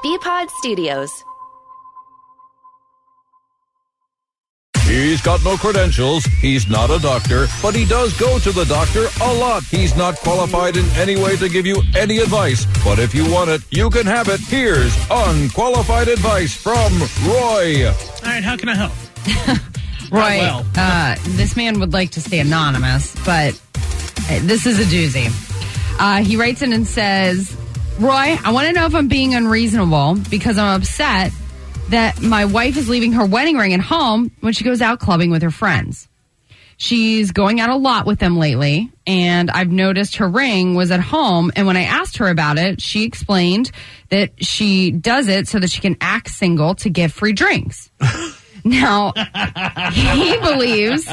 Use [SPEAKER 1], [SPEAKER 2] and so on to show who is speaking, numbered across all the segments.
[SPEAKER 1] BPod Studios.
[SPEAKER 2] He's got no credentials, he's not a doctor, but he does go to the doctor a lot. He's not qualified in any way to give you any advice, but if you want it, you can have it. Here's unqualified advice from Roy.
[SPEAKER 3] All right, how can I help?
[SPEAKER 4] Roy, this man would like to stay anonymous, but this is a doozy. He writes in and says, Roy, I want to know if I'm being unreasonable because I'm upset that my wife is leaving her wedding ring at home when she goes out clubbing with her friends. She's going out a lot with them lately, and I've noticed her ring was at home, and when I asked her about it, she explained that she does it so that she can act single to get free drinks. Now, he believes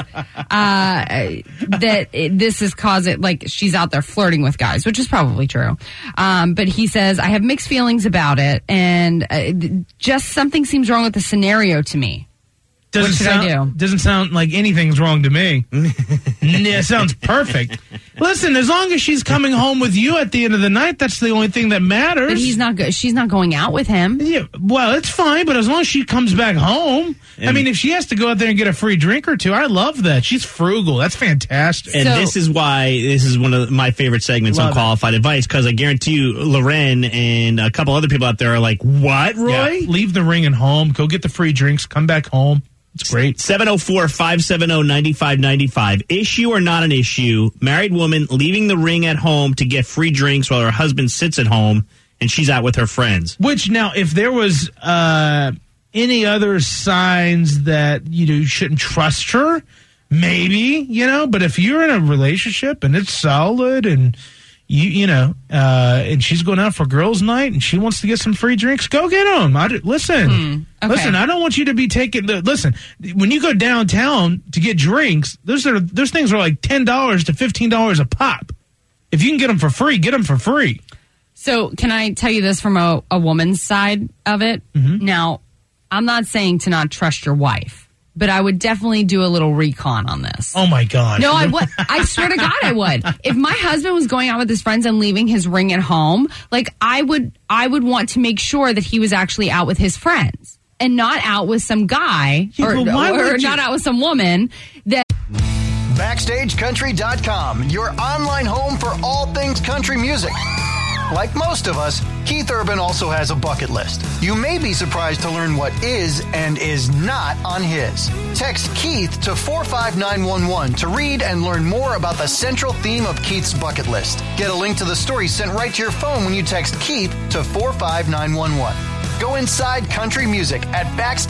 [SPEAKER 4] that this is causing, like, she's out there flirting with guys, which is probably true. But he says, I have mixed feelings about it, and just something seems wrong with the scenario to me. What should I do?
[SPEAKER 3] Doesn't sound like anything's wrong to me. It sounds perfect. Listen, as long as she's coming home with you at the end of the night, that's the only thing that matters.
[SPEAKER 4] But he's not good. She's not going out with him.
[SPEAKER 3] Yeah, well, it's fine, but as long as she comes back home. I mean, if she has to go out there and get a free drink or two, I love that. She's frugal. That's fantastic.
[SPEAKER 5] And this is why this is one of my favorite segments on Qualified Advice, because I guarantee you, Loren and a couple other people out there are like, what, Roy?
[SPEAKER 3] Yeah, leave the ring at home. Go get the free drinks. Come back home. It's great.
[SPEAKER 5] 704-570-9595. Issue or not an issue? Married woman leaving the ring at home to get free drinks while her husband sits at home and she's out with her friends.
[SPEAKER 3] Which, now, if there was any other signs that you shouldn't trust her, maybe, but if you're in a relationship and it's solid and and she's going out for girls' night and she wants to get some free drinks, go get them. Listen, I don't want you to be taking. Listen, when you go downtown to get drinks, those things are like $10 to $15 a pop. If you can get them for free, get them for free.
[SPEAKER 4] So, can I tell you this from a woman's side of it? Mm-hmm. Now, I'm not saying to not trust your wife, but I would definitely do a little recon on this.
[SPEAKER 3] Oh, my God.
[SPEAKER 4] No, I would. I swear to God, I would. If my husband was going out with his friends and leaving his ring at home, like, I would want to make sure that he was actually out with his friends and not out with some guy or not out with some woman that...
[SPEAKER 6] BackstageCountry.com, your online home for all things country music. Like most of us, Keith Urban also has a bucket list. You may be surprised to learn what is and is not on his. Text Keith to 45911 to read and learn more about the central theme of Keith's bucket list. Get a link to the story sent right to your phone when you text Keith to 45911. Go inside country music at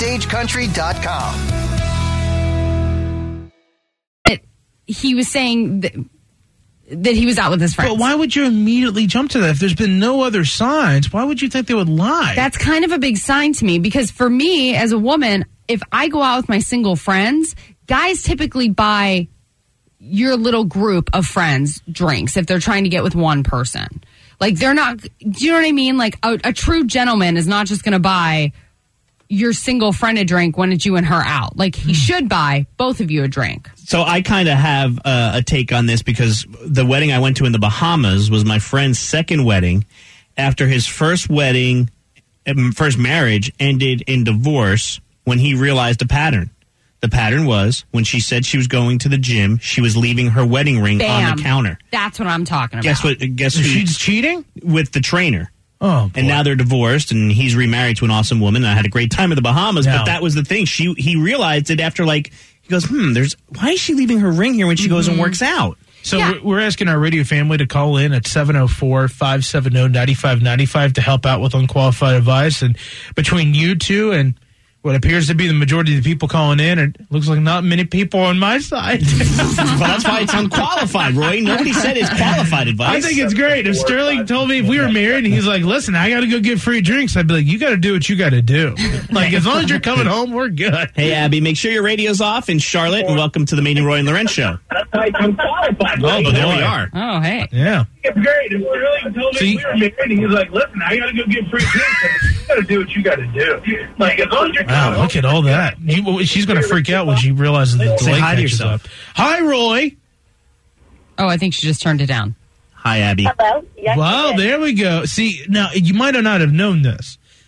[SPEAKER 6] BackstageCountry.com.
[SPEAKER 4] He was saying that he was out with his friends.
[SPEAKER 3] But why would you immediately jump to that? If there's been no other signs, why would you think they would lie?
[SPEAKER 4] That's kind of a big sign to me, because for me as a woman, if I go out with my single friends, guys typically buy your little group of friends drinks if they're trying to get with one person. Like, they're not, do you know what I mean? Like, a true gentleman is not just going to buy your single friend a drink when it's you and her out. Like, he should buy both of you a drink.
[SPEAKER 5] So I kind of have a take on this, because the wedding I went to in the Bahamas was my friend's second wedding after his first marriage ended in divorce when he realized a pattern. The pattern was when she said she was going to the gym, she was leaving her wedding ring on the counter.
[SPEAKER 4] That's what I'm talking about.
[SPEAKER 5] Guess who?
[SPEAKER 3] She's cheating?
[SPEAKER 5] With the trainer.
[SPEAKER 3] Oh, boy.
[SPEAKER 5] And now they're divorced, and he's remarried to an awesome woman. And I had a great time in the Bahamas, but that was the thing. He realized it after, like, he goes, why is she leaving her ring here when she goes and works out?
[SPEAKER 3] So we're asking our radio family to call in at 704-570-9595 to help out with unqualified advice. And between you two and what appears to be the majority of the people calling in, it looks like not many people on my side.
[SPEAKER 5] Well, that's why it's unqualified, Roy. Nobody said it's qualified advice.
[SPEAKER 3] I think it's great. If Sterling told me if we were married and he's like, listen, I got to go get free drinks, I'd be like, you got to do what you got to do. Like, as long as you're coming home, we're good.
[SPEAKER 5] Hey, Abby, make sure your radio's off in Charlotte, and welcome to the Maine and Roy and Loren Show.
[SPEAKER 7] That's why it's unqualified.
[SPEAKER 5] Oh, there we are.
[SPEAKER 4] Oh, hey.
[SPEAKER 3] Yeah.
[SPEAKER 7] It's great. If Sterling told me we were married and he's like, listen, I got to go get free drinks, you got to do what you got to do. Like, as long as you're coming home.
[SPEAKER 3] Look at all that. She's going to freak out when she realizes the delay catches up. Hi, Roy.
[SPEAKER 4] Oh, I think she just turned it down.
[SPEAKER 5] Hi, Abby.
[SPEAKER 8] Hello? Yes,
[SPEAKER 3] wow, there we go. See, now, you might not have known this,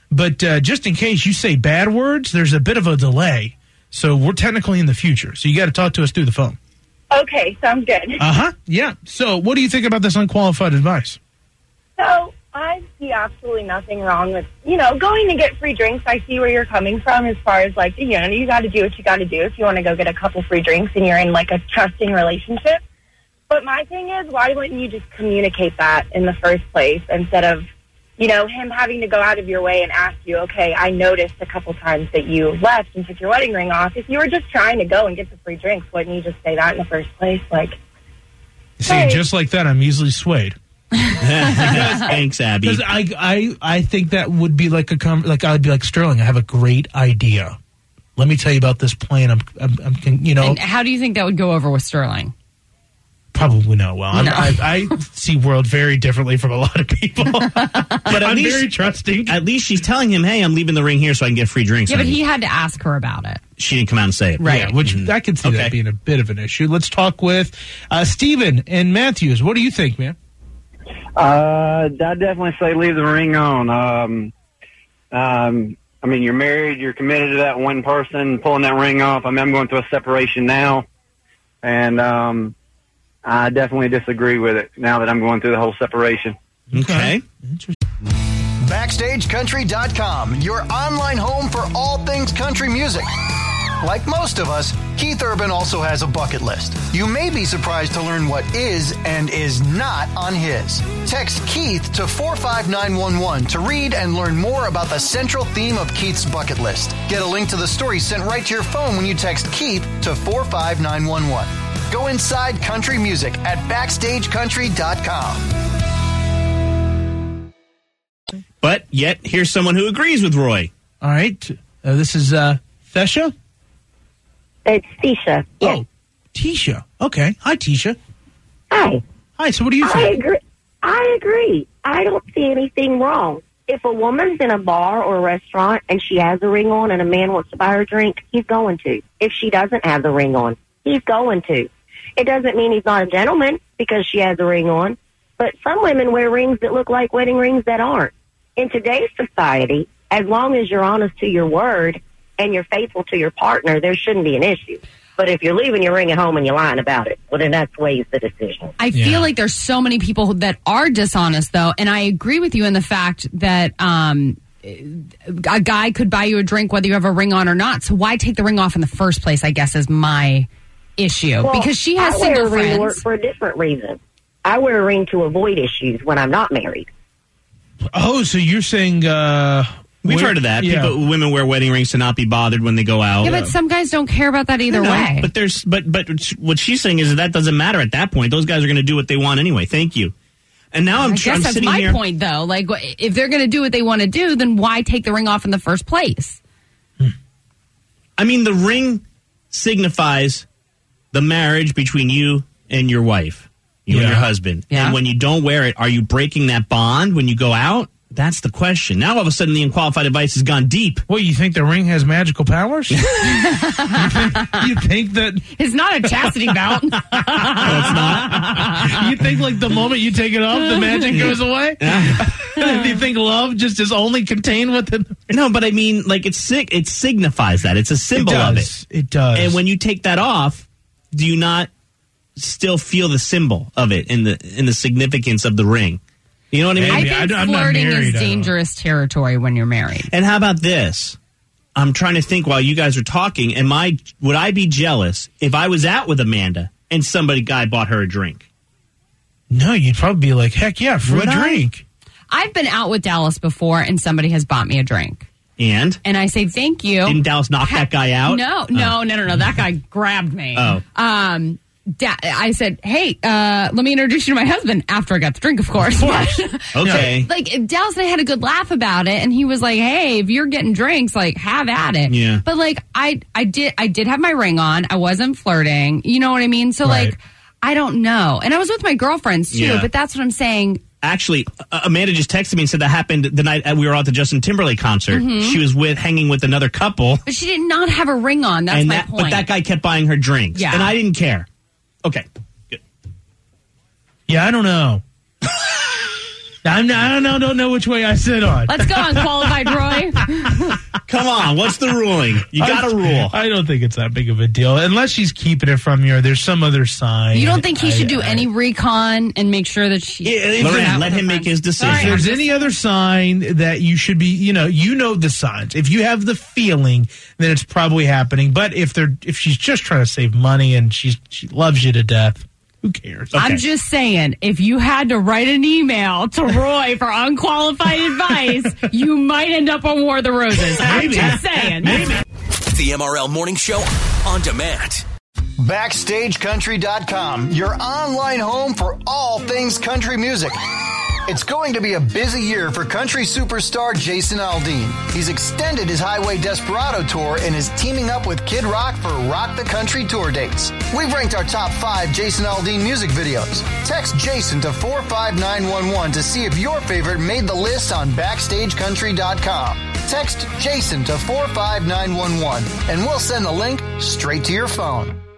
[SPEAKER 3] But just in case you say bad words, there's a bit of a delay. So we're technically in the future. So you got to talk to us through the phone.
[SPEAKER 1] Okay, sounds good.
[SPEAKER 3] Yeah. So what do you think about this unqualified advice?
[SPEAKER 1] So I see absolutely nothing wrong with, going to get free drinks. I see where you're coming from as far as, like, you got to do what you got to do if you want to go get a couple free drinks and you're in, like, a trusting relationship. But my thing is, why wouldn't you just communicate that in the first place instead of, him having to go out of your way and ask you, okay, I noticed a couple times that you left and took your wedding ring off. If you were just trying to go and get the free drinks, wouldn't you just say that in the first place? Like,
[SPEAKER 3] see, just like that, I'm easily swayed.
[SPEAKER 5] Thanks, Abby.
[SPEAKER 3] Because I think that would be like I would be like, Sterling, I have a great idea. Let me tell you about this plan.
[SPEAKER 4] And how do you think that would go over with Sterling?
[SPEAKER 3] Probably not well. No. I see world very differently from a lot of people. But I'm very trusting.
[SPEAKER 5] At least she's telling him, hey, I'm leaving the ring here so I can get free drinks.
[SPEAKER 4] Yeah, but he had to ask her about it.
[SPEAKER 5] She didn't come out and say it.
[SPEAKER 3] Right. Yeah, which I can see that being a bit of an issue. Let's talk with Steven and Matthews. What do you think, man?
[SPEAKER 8] I'd definitely say leave the ring on. You're married, you're committed to that one person, pulling that ring off. I'm going through a separation now, and I definitely disagree with it now that I'm going through the whole separation.
[SPEAKER 5] Okay.
[SPEAKER 6] BackstageCountry.com, your online home for all things country music. Like most of us, Keith Urban also has a bucket list. You may be surprised to learn what is and is not on his. Text Keith to 45911 to read and learn more about the central theme of Keith's bucket list. Get a link to the story sent right to your phone when you text Keith to 45911. Go inside country music at BackstageCountry.com.
[SPEAKER 5] But yet, here's someone who agrees with Roy.
[SPEAKER 3] All right. This is Thesha?
[SPEAKER 9] It's Tisha. Yes.
[SPEAKER 3] Oh, Tisha. Okay. Hi, Tisha.
[SPEAKER 9] Hi.
[SPEAKER 3] Hi. So what do you think?
[SPEAKER 9] I agree. I don't see anything wrong. If a woman's in a bar or a restaurant and she has a ring on and a man wants to buy her a drink, he's going to. If she doesn't have the ring on, he's going to. It doesn't mean he's not a gentleman because she has a ring on, but some women wear rings that look like wedding rings that aren't. In today's society, as long as you're honest to your word and you're faithful to your partner, there shouldn't be an issue. But if you're leaving your ring at home and you're lying about it, well, then that sways the decision.
[SPEAKER 4] I feel like there's so many people that are dishonest, though, and I agree with you in the fact that a guy could buy you a drink whether you have a ring on or not. So why take the ring off in the first place, I guess, is my issue.
[SPEAKER 9] Well,
[SPEAKER 4] because she has
[SPEAKER 9] I
[SPEAKER 4] single
[SPEAKER 9] wear a ring
[SPEAKER 4] friends.
[SPEAKER 9] for a different reason. I wear a ring to avoid issues when I'm not married.
[SPEAKER 3] Oh, so you're saying...
[SPEAKER 5] We've heard of that.
[SPEAKER 3] Yeah.
[SPEAKER 5] Women wear wedding rings to not be bothered when they go out.
[SPEAKER 4] Yeah, but some guys don't care about that either way.
[SPEAKER 5] But what she's saying is that doesn't matter at that point. Those guys are going to do what they want anyway. Thank you. And now I guess
[SPEAKER 4] that's my point, though. Like, if they're going to do what they want to do, then why take the ring off in the first place?
[SPEAKER 5] I mean, the ring signifies the marriage between you and your wife, you and your husband. Yeah. And when you don't wear it, are you breaking that bond when you go out? That's the question. Now, all of a sudden, the unqualified advice has gone deep.
[SPEAKER 3] What, you think the ring has magical powers? you think that...
[SPEAKER 4] It's not a chastity belt.
[SPEAKER 5] No, it's not.
[SPEAKER 3] You think, like, the moment you take it off, the magic goes away? Do you think love just is only contained within...
[SPEAKER 5] No, but I mean, like, it signifies that. It's a symbol of it.
[SPEAKER 3] It does.
[SPEAKER 5] And when you take that off, do you not still feel the symbol of it in the significance of the ring? You know what I mean?
[SPEAKER 4] I think flirting is dangerous territory when you're married.
[SPEAKER 5] And how about this? I'm trying to think while you guys are talking. Would I be jealous if I was out with Amanda and guy bought her a drink?
[SPEAKER 3] No, you'd probably be like, heck yeah, for a drink.
[SPEAKER 4] I've been out with Dallas before and somebody has bought me a drink.
[SPEAKER 5] And
[SPEAKER 4] I say thank you.
[SPEAKER 5] Didn't Dallas knock that guy out?
[SPEAKER 4] No. That guy grabbed me.
[SPEAKER 5] Oh.
[SPEAKER 4] I said, hey, let me introduce you to my husband after I got the drink, of course.
[SPEAKER 5] Okay.
[SPEAKER 4] Like, Dallas and I had a good laugh about it, and he was like, hey, if you're getting drinks, like, have at it.
[SPEAKER 5] Yeah.
[SPEAKER 4] But, like, I did have my ring on. I wasn't flirting. You know what I mean? So, like, I don't know. And I was with my girlfriends, too, but that's what I'm saying.
[SPEAKER 5] Actually, Amanda just texted me and said that happened the night we were at the Justin Timberlake concert. Mm-hmm. She was hanging with another couple.
[SPEAKER 4] But she did not have a ring on. That's my point.
[SPEAKER 5] But that guy kept buying her drinks.
[SPEAKER 4] Yeah.
[SPEAKER 5] And I didn't care. Okay, good.
[SPEAKER 3] Yeah, I don't know. I don't know which way I sit on.
[SPEAKER 4] Let's go Unqualified, Roy.
[SPEAKER 5] Come on, what's the ruling? You got to rule.
[SPEAKER 3] I don't think it's that big of a deal. Unless she's keeping it from you or there's some other sign.
[SPEAKER 4] You don't think he should do any recon and make sure that she...
[SPEAKER 5] Lorraine, let him make his decision.
[SPEAKER 3] If there's any other sign that you should be, you know the signs. If you have the feeling, then it's probably happening. But if she's just trying to save money and she loves you to death, who cares?
[SPEAKER 4] Okay. I'm just saying, if you had to write an email to Roy for unqualified advice, you might end up on War of the Roses. I'm just saying.
[SPEAKER 10] Maybe. The MRL Morning Show on demand.
[SPEAKER 6] BackstageCountry.com, your online home for all things country music. It's going to be a busy year for country superstar Jason Aldean. He's extended his Highway Desperado tour and is teaming up with Kid Rock for Rock the Country tour dates. We've ranked our top 5 Jason Aldean music videos. Text Jason to 45911 to see if your favorite made the list on BackstageCountry.com. Text Jason to 45911 and we'll send the link straight to your phone.